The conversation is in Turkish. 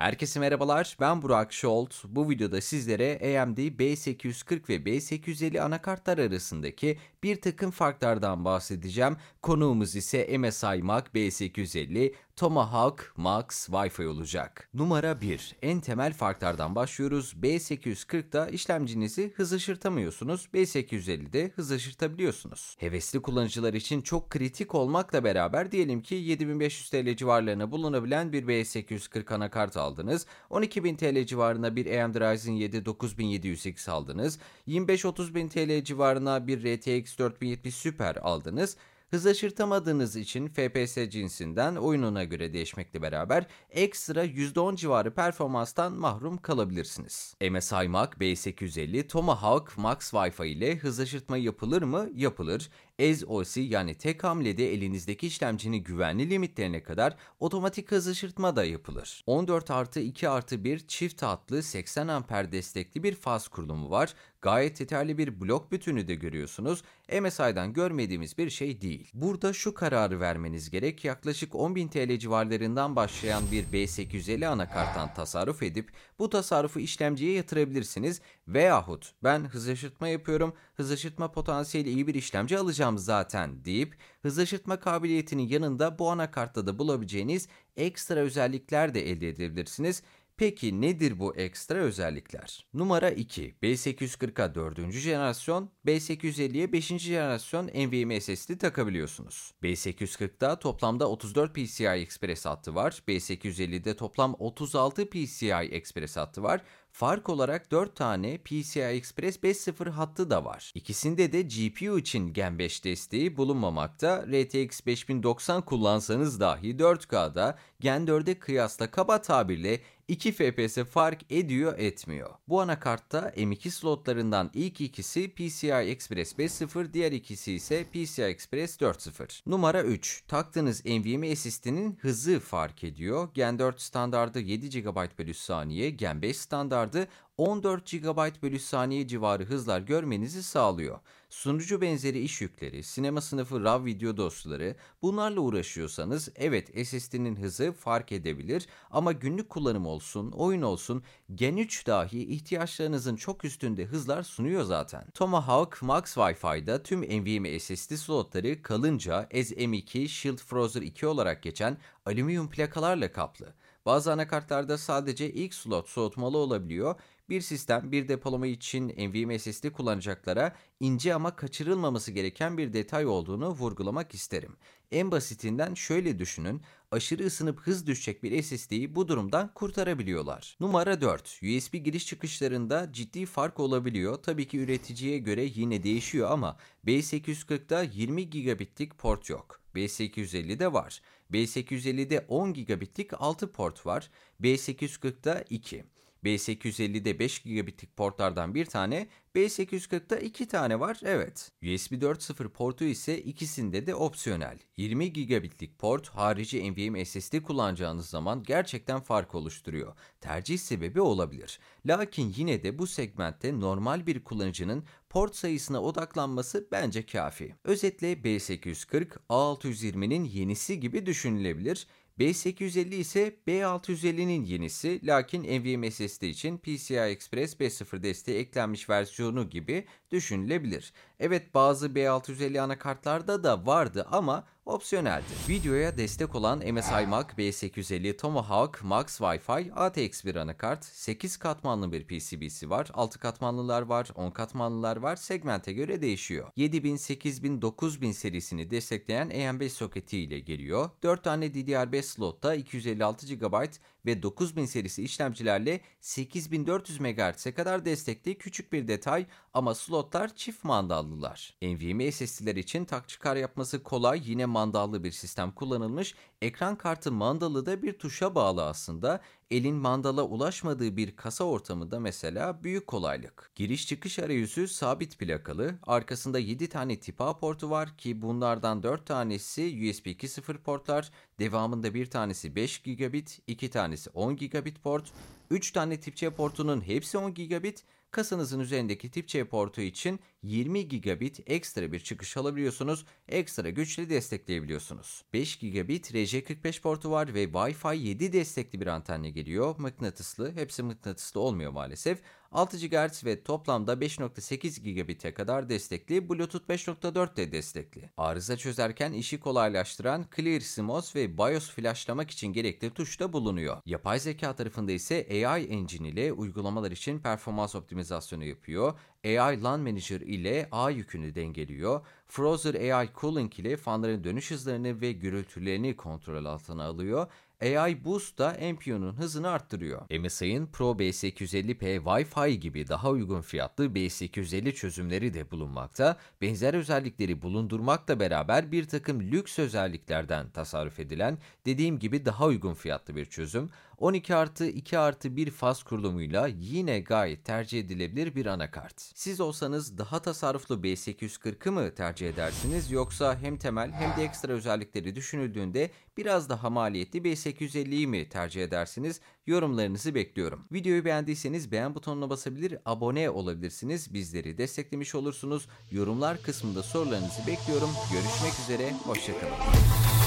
Herkese merhabalar, ben Burak Şolt. Bu videoda sizlere AMD B840 ve B850 anakartlar arasındaki bir takım farklardan bahsedeceğim. Konuğumuz ise MSI Mac B850 Tomahawk Max Wi-Fi olacak. Numara 1. En temel farklardan başlıyoruz. B840'da işlemcinizi hız aşırtamıyorsunuz. B850'de hız aşırtabiliyorsunuz. Hevesli kullanıcılar için çok kritik olmakla beraber diyelim ki 7500 TL civarlarına bulunabilen bir B840 anakart aldınız. 12.000 TL civarına bir AMD Ryzen 7 9700X aldınız. 25-30.000 TL civarına bir RTX 4070 Super aldınız. Hız aşırtamadığınız için FPS cinsinden oyununa göre değişmekle beraber ekstra %10 civarı performanstan mahrum kalabilirsiniz. MSI Mac B850 Tomahawk Max Wi-Fi ile hız aşırtma yapılır mı? Yapılır. SoC yani tek hamlede elinizdeki işlemcinin güvenli limitlerine kadar otomatik hız aşırtma da yapılır. 14+2+1 çift hatlı 80 amper destekli bir faz kurulumu var. Gayet yeterli bir blok bütünü de görüyorsunuz. MSI'dan görmediğimiz bir şey değil. Burada şu kararı vermeniz gerek. Yaklaşık 10.000 TL civarlarından başlayan bir B850 anakarttan tasarruf edip bu tasarrufu işlemciye yatırabilirsiniz. Veyahut ben hız aşırtma yapıyorum, hız aşırtma potansiyeli iyi bir işlemci alacağım zaten deyip hız aşırtma kabiliyetinin yanında bu anakartta da bulabileceğiniz ekstra özellikler de elde edebilirsiniz. Peki nedir bu ekstra özellikler? Numara 2. B840'a 4. jenerasyon, B850'ye 5. jenerasyon NVMe SSD takabiliyorsunuz. B840'da toplamda 34 PCI Express hattı var. B850'de toplam 36 PCI Express hattı var. Fark olarak 4 tane PCI Express 5.0 hattı da var. İkisinde de GPU için Gen 5 desteği bulunmamakta. RTX 5090 kullansanız dahi 4K'da Gen 4'e kıyasla kaba tabirle 2 FPS fark ediyor etmiyor. Bu anakartta M2 slotlarından ilk ikisi PCI Express 5.0, diğer ikisi ise PCI Express 4.0. Numara 3. Taktığınız NVMe SSD'nin hızı fark ediyor. Gen 4 standardı 7 GB bölü saniye, Gen 5 standardı 14 GB bölü saniye civarı hızlar görmenizi sağlıyor. Sunucu benzeri iş yükleri, sinema sınıfı RAW video dosyaları bunlarla uğraşıyorsanız evet SSD'nin hızı fark edebilir ama günlük kullanım olsun, oyun olsun Gen 3 dahi ihtiyaçlarınızın çok üstünde hızlar sunuyor zaten. Tomahawk Max Wi-Fi'da tüm NVMe SSD slotları kalınca SM2 Shield Frozer 2 olarak geçen alüminyum plakalarla kaplı. Bazı anakartlarda sadece ilk slot soğutmalı olabiliyor. Bir sistem, bir depolama için NVMe SSD kullanacaklara ince ama kaçırılmaması gereken bir detay olduğunu vurgulamak isterim. En basitinden şöyle düşünün, aşırı ısınıp hız düşecek bir SSD'yi bu durumdan kurtarabiliyorlar. Numara 4. USB giriş çıkışlarında ciddi fark olabiliyor. Tabii ki üreticiye göre yine değişiyor ama B840'da 20 gigabitlik port yok. B850'de var. B850'de 10 gigabitlik 6 port var. B840'da 2. B850'de 5 gigabitlik portlardan bir tane, B840'da 2 tane var, evet. USB 4.0 portu ise ikisinde de opsiyonel. 20 gigabitlik port harici NVMe SSD kullanacağınız zaman gerçekten fark oluşturuyor. Tercih sebebi olabilir. Lakin yine de bu segmentte normal bir kullanıcının port sayısına odaklanması bence kafi. Özetle B840, A620'nin yenisi gibi düşünülebilir. B850 ise B650'nin yenisi, lakin NVMe SSD için PCI Express 5.0 desteği eklenmiş versiyonu gibi düşünülebilir. Evet, bazı B650 anakartlarda da vardı ama opsiyoneldi. Videoya destek olan MSI Mac B850 Tomahawk Max Wi-Fi ATX bir anakart, 8 katmanlı bir PCB'si var, 6 katmanlılar var, 10 katmanlılar var, segmente göre değişiyor. 7000, 8000, 9000 serisini destekleyen AM5 soketi ile geliyor. 4 tane DDR5 slotta 256 GB ve 9000 serisi işlemcilerle 8400 MHz'e kadar destekli küçük bir detay ama slotlar çift mandallılar. NVMe SSD'ler için tak çıkar yapması kolay, yine mandallı bir sistem kullanılmış. Ekran kartı mandalı da bir tuşa bağlı aslında. Elin mandala ulaşmadığı bir kasa ortamında mesela büyük kolaylık. Giriş çıkış arayüzü sabit plakalı. Arkasında 7 tane tip A portu var ki bunlardan 4 tanesi USB 2.0 portlar. Devamında bir tanesi 5 gigabit, 2 tanesi 10 gigabit port. 3 tane tip C portunun hepsi 10 gigabit. kasanızın üzerindeki tip C portu için 20 gigabit ekstra bir çıkış alabiliyorsunuz, ekstra güçle destekleyebiliyorsunuz. 5 gigabit RJ45 portu var ve Wi-Fi 7 destekli bir antenle geliyor. Mıknatıslı, hepsi mıknatıslı olmuyor maalesef. 6 GHz ve toplamda 5.8 gigabit'e kadar destekli, Bluetooth 5.4 de destekli. Arıza çözerken işi kolaylaştıran Clear CMOS ve BIOS flashlamak için gerekli tuş da bulunuyor. Yapay zeka tarafında ise AI Engine ile uygulamalar için performans optimizasyonu yapıyor. AI LAN Manager ile ağ yükünü dengeliyor. Frozer AI Cooling ile fanların dönüş hızlarını ve gürültülerini kontrol altına alıyor. AI Boost da NPU'nun hızını arttırıyor. MSI'ın Pro B850P Wi-Fi gibi daha uygun fiyatlı B850 çözümleri de bulunmakta. Benzer özellikleri bulundurmakla beraber bir takım lüks özelliklerden tasarruf edilen, dediğim gibi daha uygun fiyatlı bir çözüm. 12+2+1 faz kurulumuyla yine gayet tercih edilebilir bir anakart. Siz olsanız daha tasarruflu B840'ı mı tercih edersiniz, yoksa hem temel hem de ekstra özellikleri düşünüldüğünde biraz daha maliyetli B850'yi mi tercih edersiniz? Yorumlarınızı bekliyorum. Videoyu beğendiyseniz beğen butonuna basabilir, abone olabilirsiniz. Bizleri desteklemiş olursunuz. Yorumlar kısmında sorularınızı bekliyorum. Görüşmek üzere, hoşça kalın.